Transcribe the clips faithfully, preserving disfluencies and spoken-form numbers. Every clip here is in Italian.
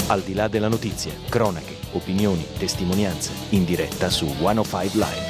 Al di là della notizia, cronache, opinioni, testimonianze, in diretta su centocinque Live.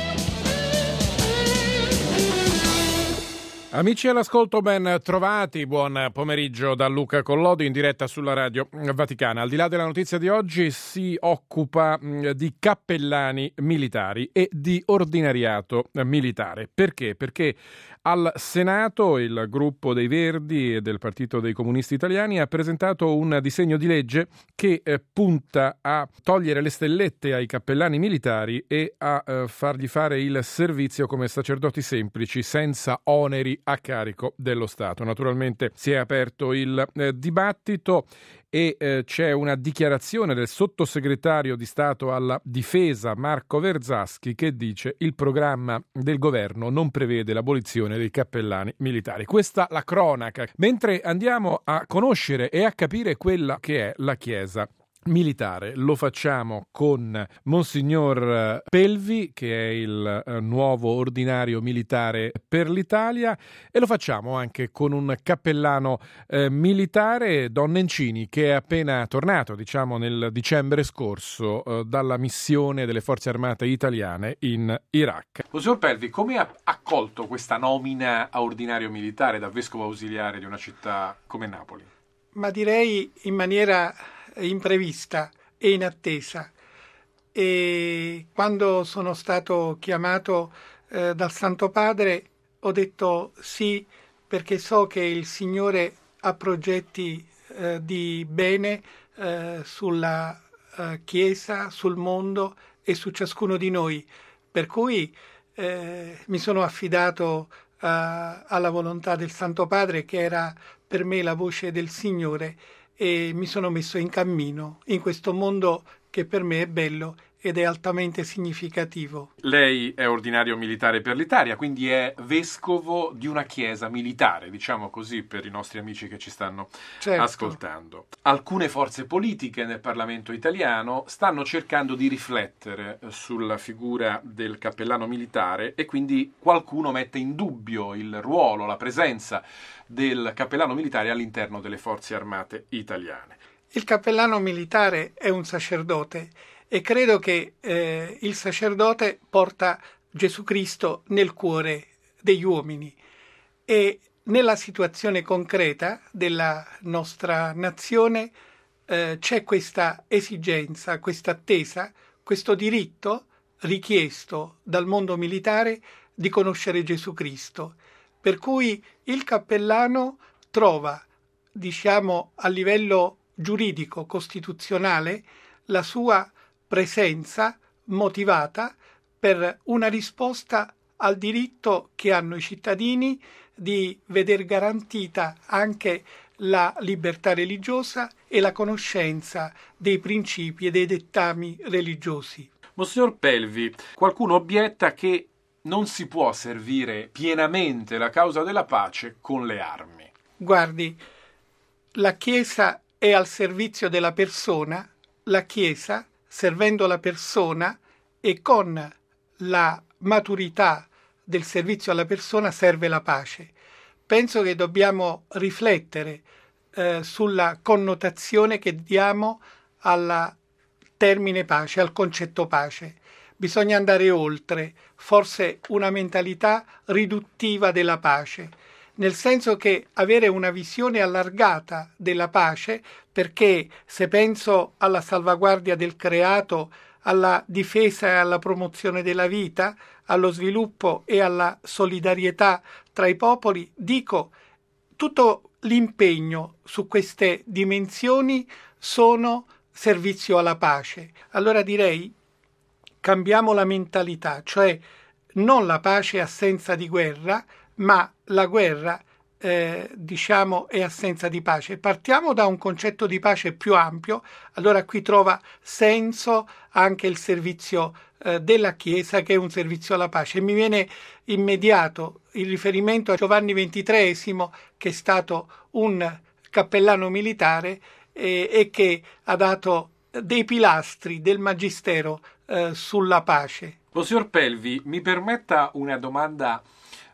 Amici all'ascolto, ben trovati, buon pomeriggio da Luca Collodi in diretta sulla Radio Vaticana. Al di là della notizia di oggi si occupa di cappellani militari e di ordinariato militare. Perché? Perché al Senato il gruppo dei Verdi e del Partito dei Comunisti Italiani ha presentato un disegno di legge che eh, punta a togliere le stellette ai cappellani militari e a eh, fargli fare il servizio come sacerdoti semplici senza oneri a carico dello Stato. Naturalmente si è aperto il eh, dibattito e eh, c'è una dichiarazione del sottosegretario di Stato alla Difesa Marco Verzaschi che dice: il programma del governo non prevede l'abolizione dei cappellani militari. Questa la cronaca. Mentre andiamo a conoscere e a capire quella che è la Chiesa militare, lo facciamo con Monsignor Pelvi, che è il eh, nuovo ordinario militare per l'Italia, e lo facciamo anche con un cappellano eh, militare, Don Nencini, che è appena tornato, diciamo nel dicembre scorso, eh, dalla missione delle Forze Armate italiane in Iraq. Monsignor Pelvi, come ha accolto questa nomina a ordinario militare da vescovo ausiliare di una città come Napoli? Ma direi in maniera imprevista e inattesa. E quando sono stato chiamato eh, dal Santo Padre ho detto sì, perché so che il Signore ha progetti eh, di bene eh, sulla eh, Chiesa, sul mondo e su ciascuno di noi, per cui eh, mi sono affidato eh, alla volontà del Santo Padre, che era per me la voce del Signore, e mi sono messo in cammino in questo mondo che per me è bello ed è altamente significativo. Lei è ordinario militare per l'Italia, quindi è vescovo di una chiesa militare, diciamo così, per i nostri amici che ci stanno certo. ascoltando. Alcune forze politiche nel Parlamento italiano stanno cercando di riflettere sulla figura del cappellano militare e quindi qualcuno mette in dubbio il ruolo, la presenza del cappellano militare all'interno delle forze armate italiane. Il cappellano militare è un sacerdote e credo che eh, il sacerdote porta Gesù Cristo nel cuore degli uomini, e nella situazione concreta della nostra nazione eh, c'è questa esigenza, questa attesa, questo diritto richiesto dal mondo militare di conoscere Gesù Cristo. Per cui il cappellano trova, diciamo a livello giuridico, costituzionale, la sua presenza motivata per una risposta al diritto che hanno i cittadini di veder garantita anche la libertà religiosa e la conoscenza dei principi e dei dettami religiosi. Monsignor Pelvi, qualcuno obietta che non si può servire pienamente la causa della pace con le armi. Guardi, la Chiesa è al servizio della persona, la Chiesa, servendo la persona e con la maturità del servizio alla persona, serve la pace. Penso che dobbiamo riflettere eh, sulla connotazione che diamo al termine pace, al concetto pace. Bisogna andare oltre, forse una mentalità riduttiva della pace, nel senso che avere una visione allargata della pace, perché se penso alla salvaguardia del creato, alla difesa e alla promozione della vita, allo sviluppo e alla solidarietà tra i popoli, dico, tutto l'impegno su queste dimensioni sono servizio alla pace. Allora direi, cambiamo la mentalità, cioè non la pace è assenza di guerra, ma la guerra eh, diciamo è assenza di pace. Partiamo da un concetto di pace più ampio, allora qui trova senso anche il servizio eh, della Chiesa, che è un servizio alla pace. E mi viene immediato il riferimento a Giovanni ventitreesimo, che è stato un cappellano militare eh, e che ha dato dei pilastri del magistero eh, sulla pace. Monsignor Pelvi, mi permetta una domanda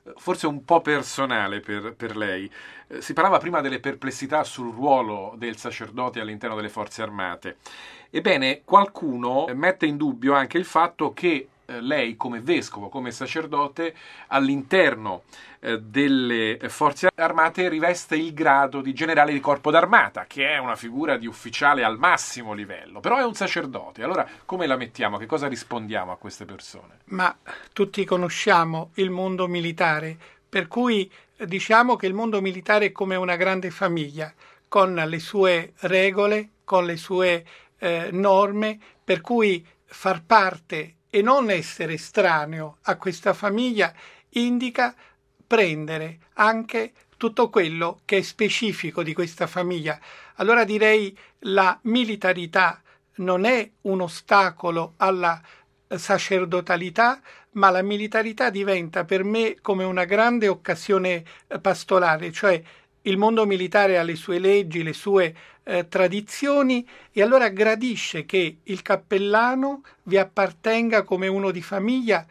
forse un po' personale per, per lei. Eh, si parlava prima delle perplessità sul ruolo del sacerdote all'interno delle forze armate. Ebbene, qualcuno mette in dubbio anche il fatto che eh, lei, come vescovo, come sacerdote, all'interno eh, delle forze armate riveste il grado di generale di corpo d'armata, che è una figura di ufficiale al massimo livello, però è un sacerdote. Allora, come la mettiamo? Che cosa rispondiamo a queste persone? Ma tutti conosciamo il mondo militare, per cui diciamo che il mondo militare è come una grande famiglia, con le sue regole, con le sue eh, norme, per cui far parte e non essere estraneo a questa famiglia indica prendere anche tutto quello che è specifico di questa famiglia. Allora direi la militarità non è un ostacolo alla sacerdotalità, ma la militarità diventa per me come una grande occasione pastorale, cioè il mondo militare ha le sue leggi, le sue eh, tradizioni, e allora gradisce che il cappellano vi appartenga come uno di famiglia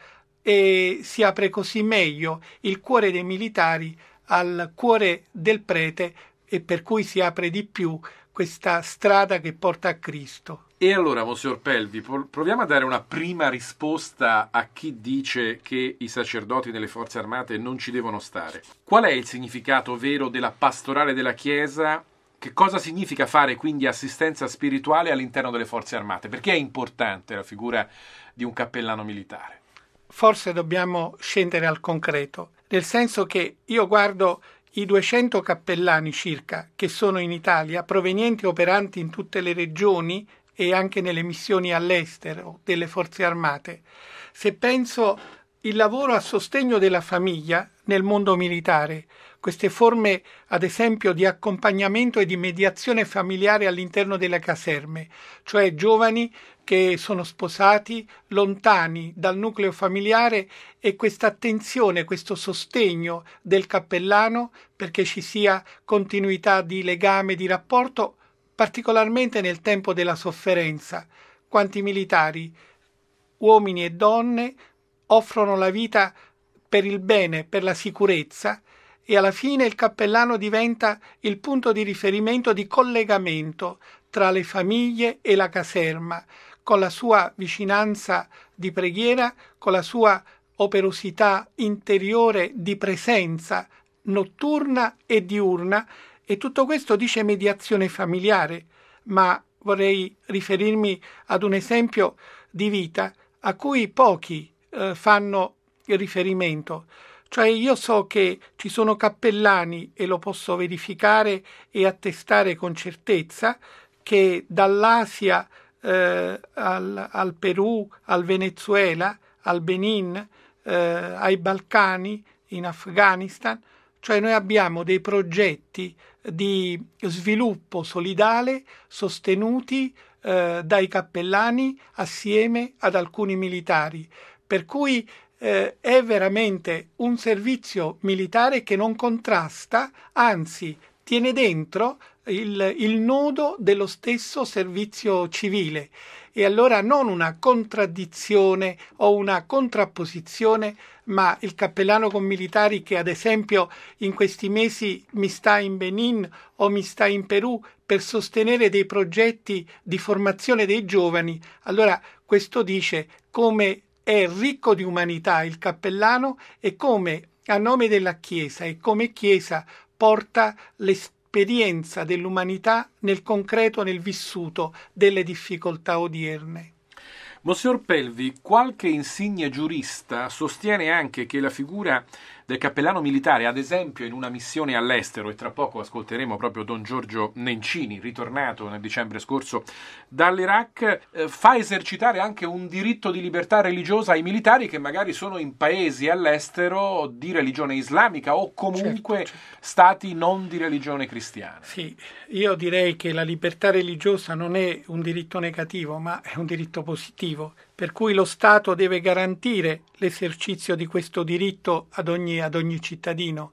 e si apre così meglio il cuore dei militari al cuore del prete, e per cui si apre di più questa strada che porta a Cristo. E allora, Monsignor Pelvi, proviamo a dare una prima risposta a chi dice che i sacerdoti nelle forze armate non ci devono stare. Qual è il significato vero della pastorale della Chiesa? Che cosa significa fare quindi assistenza spirituale all'interno delle forze armate? Perché è importante la figura di un cappellano militare? Forse dobbiamo scendere al concreto, nel senso che io guardo i duecento cappellani circa che sono in Italia, provenienti e operanti in tutte le regioni e anche nelle missioni all'estero delle forze armate. Se penso il lavoro a sostegno della famiglia nel mondo militare, queste forme ad esempio di accompagnamento e di mediazione familiare all'interno delle caserme, cioè giovani che sono sposati, lontani dal nucleo familiare, e questa attenzione, questo sostegno del cappellano perché ci sia continuità di legame, di rapporto, particolarmente nel tempo della sofferenza. Quanti militari, uomini e donne, offrono la vita per il bene, per la sicurezza, e alla fine il cappellano diventa il punto di riferimento, di collegamento tra le famiglie e la caserma, con la sua vicinanza di preghiera, con la sua operosità interiore di presenza notturna e diurna. E tutto questo dice mediazione familiare, ma vorrei riferirmi ad un esempio di vita a cui pochi eh, fanno riferimento. Cioè io so che ci sono cappellani, e lo posso verificare e attestare con certezza, che dall'Asia eh, al, al Perù, al Venezuela, al Benin, eh, ai Balcani, in Afghanistan, cioè noi abbiamo dei progetti di sviluppo solidale sostenuti eh, dai cappellani assieme ad alcuni militari, per cui eh, è veramente un servizio militare che non contrasta, anzi tiene dentro il, il nodo dello stesso servizio civile. E allora non una contraddizione o una contrapposizione, ma il cappellano con militari che ad esempio in questi mesi mi sta in Benin o mi sta in Perù per sostenere dei progetti di formazione dei giovani, allora questo dice come è ricco di umanità il cappellano e come a nome della Chiesa e come Chiesa porta l'esperienza dell'umanità nel concreto, nel vissuto delle difficoltà odierne. Monsignor Pelvi, qualche insigne giurista sostiene anche che la figura del cappellano militare, ad esempio in una missione all'estero, e tra poco ascolteremo proprio Don Giorgio Nencini, ritornato nel dicembre scorso dall'Iraq, eh, fa esercitare anche un diritto di libertà religiosa ai militari che magari sono in paesi all'estero di religione islamica o comunque certo, certo. stati non di religione cristiana. Sì, io direi che la libertà religiosa non è un diritto negativo, ma è un diritto positivo, per cui lo Stato deve garantire l'esercizio di questo diritto ad ogni, ad ogni cittadino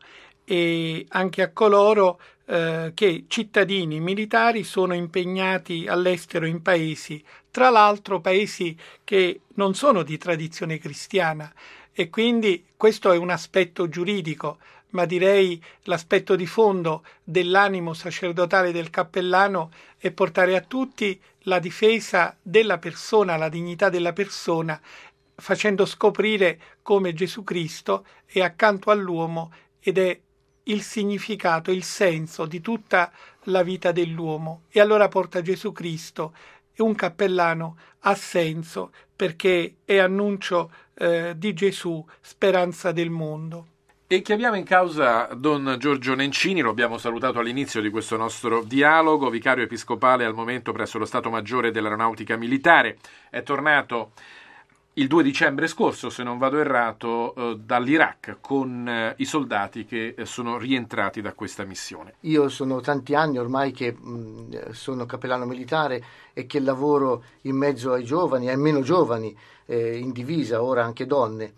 e anche a coloro eh, che cittadini militari sono impegnati all'estero in paesi, tra l'altro paesi che non sono di tradizione cristiana. e quindi questo è un aspetto giuridico, ma direi l'aspetto di fondo dell'animo sacerdotale del cappellano è portare a tutti la difesa della persona, la dignità della persona, facendo scoprire come Gesù Cristo è accanto all'uomo ed è il significato, il senso di tutta la vita dell'uomo. E allora porta Gesù Cristo, e un cappellano ha senso perché è annuncio eh, di Gesù, speranza del mondo. E chiamiamo in causa Don Giorgio Nencini, lo abbiamo salutato all'inizio di questo nostro dialogo, vicario episcopale al momento presso lo Stato Maggiore dell'Aeronautica Militare. È tornato il due dicembre scorso, se non vado errato, eh, dall'Iraq con eh, i soldati che eh, sono rientrati da questa missione. Io sono tanti anni ormai che mh, sono cappellano militare e che lavoro in mezzo ai giovani, ai meno giovani, eh, in divisa, ora anche donne.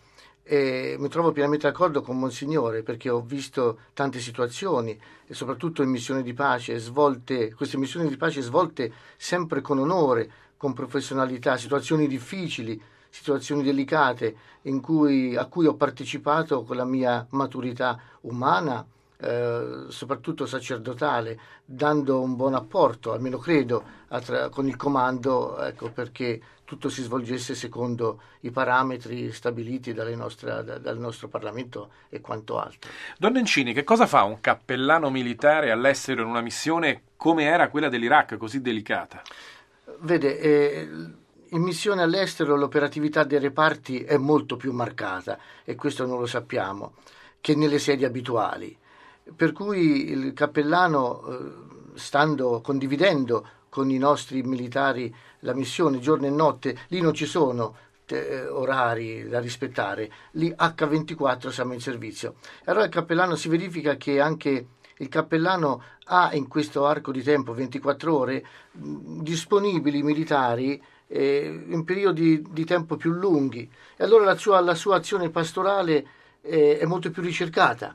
E mi trovo pienamente d'accordo con Monsignore, perché ho visto tante situazioni e soprattutto in missioni di pace svolte, queste missioni di pace svolte sempre con onore, con professionalità, situazioni difficili, situazioni delicate in cui, a cui ho partecipato con la mia maturità umana, eh, soprattutto sacerdotale, dando un buon apporto, almeno credo, tra, con il comando, ecco, perché tutto si svolgesse secondo i parametri stabiliti dalle nostre, da, dal nostro Parlamento e quanto altro. Don Nencini, che cosa fa un cappellano militare all'estero in una missione come era quella dell'Iraq, così delicata? Vede, eh, in missione all'estero l'operatività dei reparti è molto più marcata, e questo non lo sappiamo, che nelle sedi abituali. Per cui il cappellano, eh, stando, condividendo con i nostri militari la missione giorno e notte, lì non ci sono eh, orari da rispettare, lì acca ventiquattro siamo in servizio. Allora il cappellano, si verifica che anche il cappellano ha in questo arco di tempo, ventiquattro ore, mh, disponibili militari eh, in periodi di tempo più lunghi, e allora la sua, la sua azione pastorale eh, è molto più ricercata.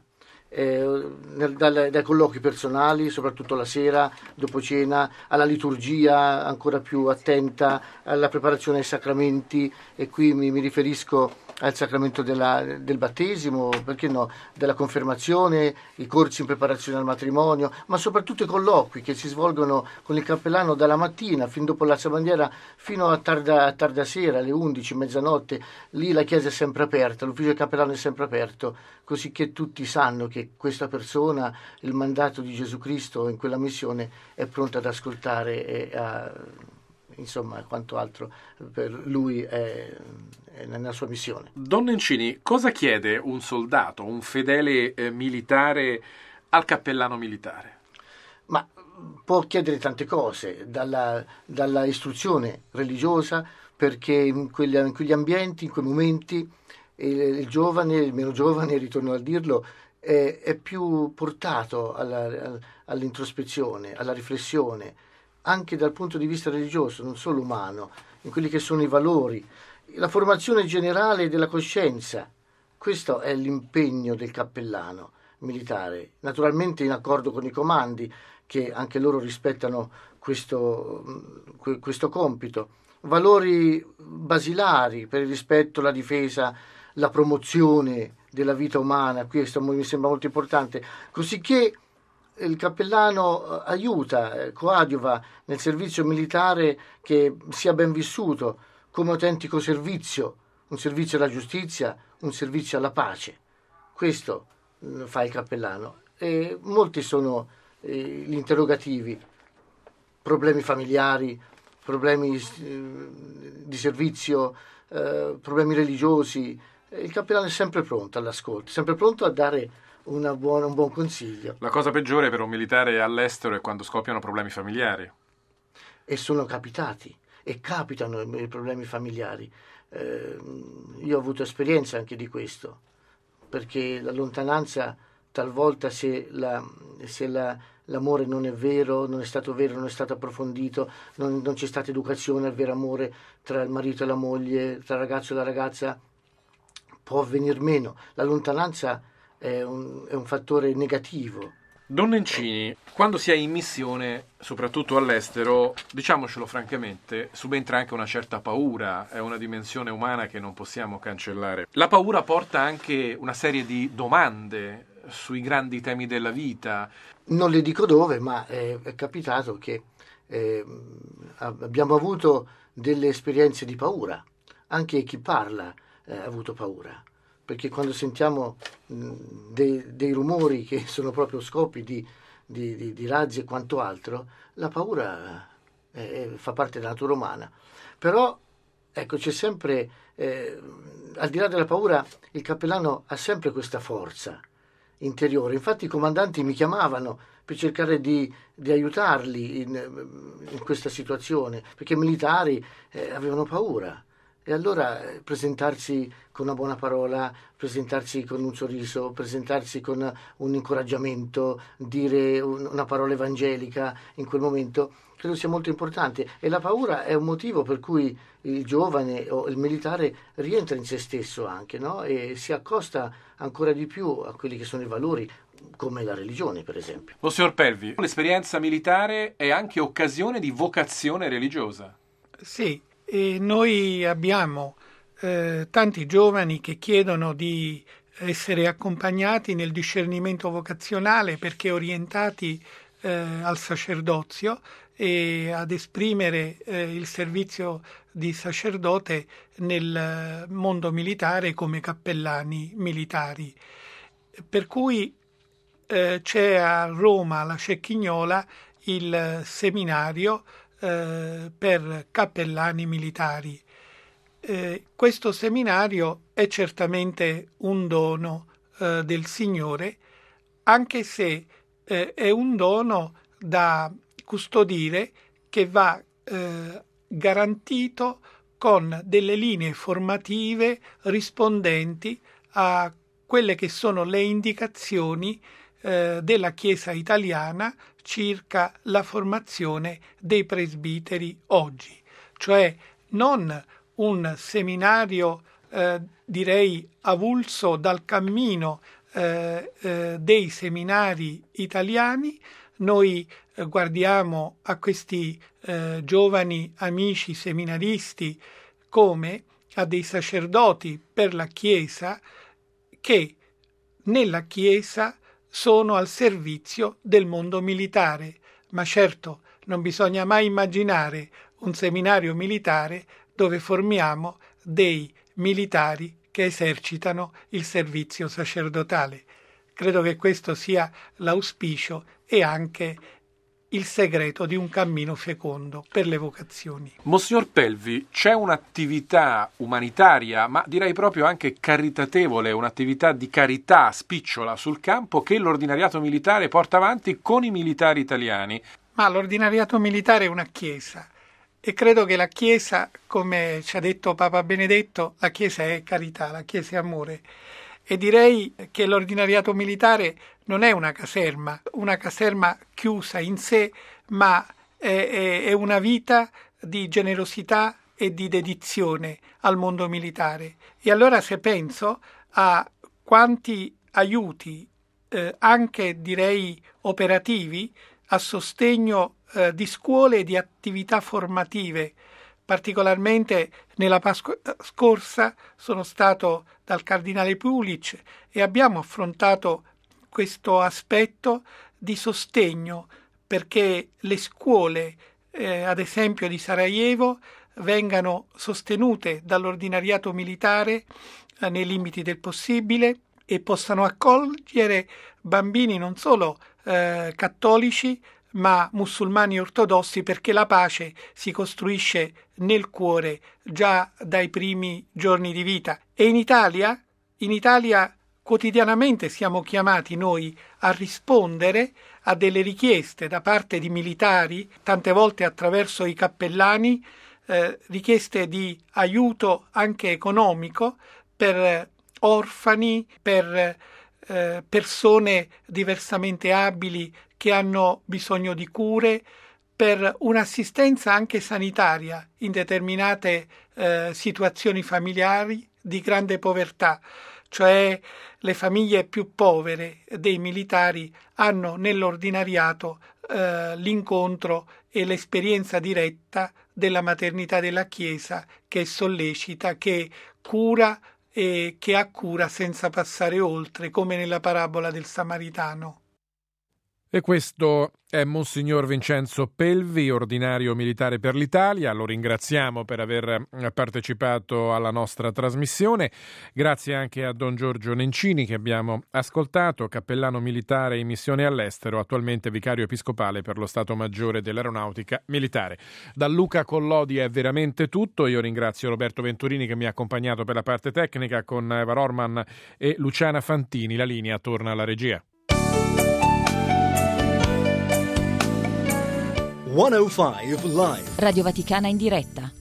Eh, nel, dai, dai colloqui personali, soprattutto la sera, dopo cena, alla liturgia ancora più attenta, alla preparazione ai sacramenti, e qui mi, mi riferisco al sacramento della, del battesimo, perché no, della confermazione, i corsi in preparazione al matrimonio, ma soprattutto i colloqui che si svolgono con il cappellano dalla mattina fin dopo l'alza bandiera fino a tarda, a tarda sera, alle undici, mezzanotte. Lì la chiesa è sempre aperta, l'ufficio del cappellano è sempre aperto, così che tutti sanno che questa persona, il mandato di Gesù Cristo in quella missione, è pronta ad ascoltare e a, insomma, quanto altro per lui è, è nella sua missione. Don Nencini, cosa chiede un soldato, un fedele eh, militare al cappellano militare? Ma può chiedere tante cose, dalla, dalla istruzione religiosa, perché in quegli, in quegli ambienti, in quei momenti, il, il giovane, il meno giovane, ritorno a dirlo, è, è più portato alla, all'introspezione, alla riflessione, anche dal punto di vista religioso, non solo umano, in quelli che sono i valori, la formazione generale della coscienza. Questo è l'impegno del cappellano militare, naturalmente in accordo con i comandi, che anche loro rispettano questo, questo compito. Valori basilari per il rispetto, la difesa, la promozione della vita umana, questo mi sembra molto importante, cosicché il cappellano aiuta, coadiuva nel servizio militare che sia ben vissuto come autentico servizio, un servizio alla giustizia, un servizio alla pace. Questo fa il cappellano. E molti sono eh, gli interrogativi, problemi familiari, problemi eh, di servizio, eh, problemi religiosi. Il cappellano è sempre pronto all'ascolto, sempre pronto a dare una buona, un buon consiglio. La cosa peggiore per un militare all'estero è quando scoppiano problemi familiari. E sono capitati, e capitano i problemi familiari. Eh, io ho avuto esperienza anche di questo, perché la lontananza, talvolta, se, la, se la, l'amore non è vero, non è stato vero, non è stato approfondito, non, non c'è stata educazione al vero amore tra il marito e la moglie, tra il ragazzo e la ragazza, può venir meno. La lontananza è un, è un fattore negativo Don Nencini, quando si è in missione, soprattutto all'estero, diciamocelo francamente, subentra anche una certa paura, è una dimensione umana che non possiamo cancellare. La paura porta anche una serie di domande sui grandi temi della vita. Non le dico dove, ma è, è capitato che eh, abbiamo avuto delle esperienze di paura. Anche chi parla eh, ha avuto paura, perché quando sentiamo mh, dei, dei rumori che sono proprio scopi di, di, di, di razzi e quanto altro, la paura eh, fa parte della natura umana. Però ecco, c'è sempre, eh, al di là della paura, il cappellano ha sempre questa forza interiore. Infatti i comandanti mi chiamavano per cercare di, di aiutarli in, in questa situazione, perché i militari eh, avevano paura. E allora eh, presentarsi con una buona parola, presentarsi con un sorriso, presentarsi con un incoraggiamento, dire un, una parola evangelica in quel momento, credo sia molto importante. E la paura è un motivo per cui il giovane o il militare rientra in se stesso anche, no? E si accosta ancora di più a quelli che sono i valori, come la religione, per esempio. Monsignor Pelvi, l'esperienza militare è anche occasione di vocazione religiosa. Sì. E noi abbiamo eh, tanti giovani che chiedono di essere accompagnati nel discernimento vocazionale perché orientati eh, al sacerdozio e ad esprimere eh, il servizio di sacerdote nel mondo militare come cappellani militari. Per cui eh, c'è a Roma, alla Cecchignola, il seminario Eh, per cappellani militari. Eh, questo seminario è certamente un dono eh, del Signore, anche se eh, è un dono da custodire che va eh, garantito con delle linee formative rispondenti a quelle che sono le indicazioni eh, della Chiesa italiana circa la formazione dei presbiteri oggi, cioè non un seminario eh, direi avulso dal cammino eh, eh, dei seminari italiani. Noi eh, guardiamo a questi eh, giovani amici seminaristi come a dei sacerdoti per la Chiesa che nella Chiesa sono al servizio del mondo militare, ma certo non bisogna mai immaginare un seminario militare dove formiamo dei militari che esercitano il servizio sacerdotale. Credo che questo sia l'auspicio e anche il segreto di un cammino fecondo per le vocazioni. Monsignor Pelvi, c'è un'attività umanitaria, ma direi proprio anche caritatevole, un'attività di carità spicciola sul campo che l'ordinariato militare porta avanti con i militari italiani. Ma l'ordinariato militare è una chiesa e credo che la chiesa, come ci ha detto Papa Benedetto, la chiesa è carità, la chiesa è amore. E direi che l'ordinariato militare non è una caserma, una caserma chiusa in sé, ma è, è, è una vita di generosità e di dedizione al mondo militare. E allora se penso a quanti aiuti, eh, anche direi operativi, a sostegno eh, di scuole e di attività formative, particolarmente nella Pasqua scorsa sono stato dal Cardinale Pulic e abbiamo affrontato questo aspetto di sostegno perché le scuole, eh, ad esempio di Sarajevo, vengano sostenute dall'ordinariato militare eh, nei limiti del possibile e possano accogliere bambini non solo eh, cattolici ma musulmani ortodossi, perché la pace si costruisce nel cuore già dai primi giorni di vita. E in Italia, in Italia quotidianamente siamo chiamati noi a rispondere a delle richieste da parte di militari, tante volte attraverso i cappellani, eh, richieste di aiuto anche economico per orfani, per eh, persone diversamente abili che hanno bisogno di cure, per un'assistenza anche sanitaria in determinate eh, situazioni familiari di grande povertà. cioè le famiglie più povere dei militari hanno nell'ordinariato eh, l'incontro e l'esperienza diretta della maternità della Chiesa, che sollecita, che cura e che ha cura senza passare oltre, come nella parabola del Samaritano. E questo è Monsignor Vincenzo Pelvi, ordinario militare per l'Italia. Lo ringraziamo per aver partecipato alla nostra trasmissione. Grazie anche a Don Giorgio Nencini, che abbiamo ascoltato, cappellano militare in missione all'estero, attualmente vicario episcopale per lo Stato Maggiore dell'Aeronautica Militare. Da Luca Collodi è veramente tutto. Io ringrazio Roberto Venturini, che mi ha accompagnato per la parte tecnica, con Eva Rorman e Luciana Fantini. La linea torna alla regia. centocinque Live. Radio Vaticana in diretta.